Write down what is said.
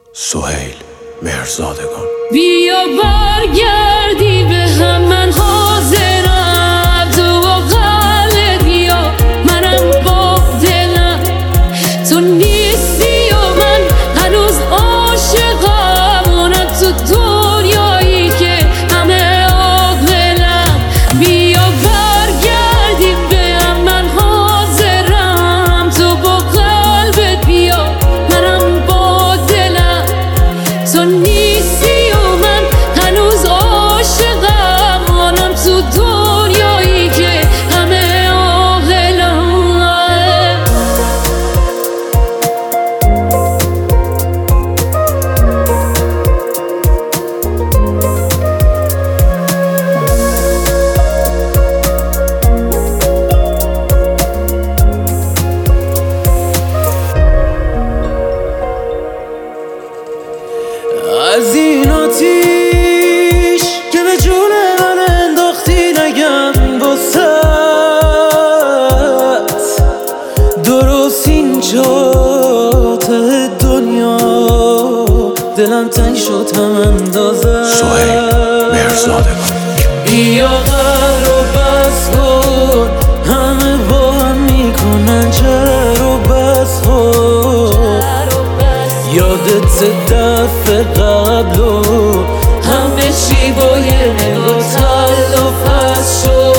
سهیل مهرزادگان. بیا برگردی به هم، من حاضرم. تو با قلبت بیا، منم با دلم. تو نیستی و من هنوز عاشقم، اونم تو دنیایی که همه عاقلم. بیا برگردی به هم، من حاضرم. تو با قلبت بیا، منم با دلم. تو نیستی و من هنوز عاشقم، اونم تو دنیایی که همه عاقلم. از این آتیش که به جون من انداختی نگم واسط، درست اینجا ته دنیا دلم تنگ شد هم اندازه. سهیل مهرزادگان. بیا قهر رو بس کن، همه با هم میکنن چرا رو بس کن. یادت دفعه قبل و همه چی با یه نگاه تلافت شد.